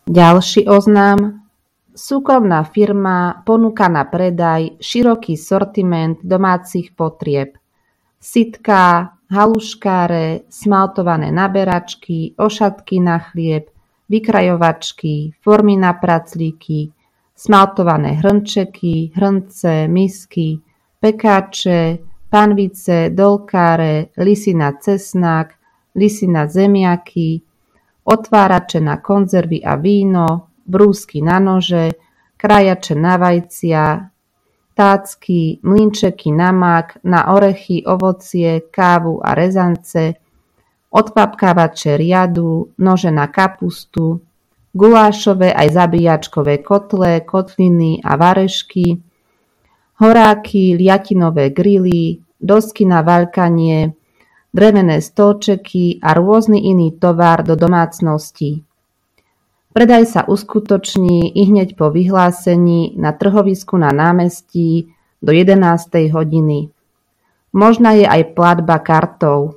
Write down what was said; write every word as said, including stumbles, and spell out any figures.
Ďalší oznám. Súkromná firma ponúka na predaj široký sortiment domácich potrieb. Sytká, haluškáre, smaltované naberačky, ošatky na chlieb, vykrajovačky, formy na praclíky, smaltované hrnčeky, hrnce, misky, pekáče, panvice, dolkáre, lisy na cesnak, lisy na zemiaky, otvárače na konzervy a víno, brúsky na nože, krájače na vajcia, tácky, mlynčeky na mak, na orechy, ovocie, kávu a rezance, odpapkávače riadu, nože na kapustu, gulášové aj zabíjačkové kotle, kotliny a varešky, horáky, liatinové grily, dosky na vaľkanie, drevené stolčeky a rôzny iný tovar do domácností. Predaj sa uskutoční ihneď po vyhlásení na trhovisku na námestí do jedenástej hodiny. Možná je aj platba kartou.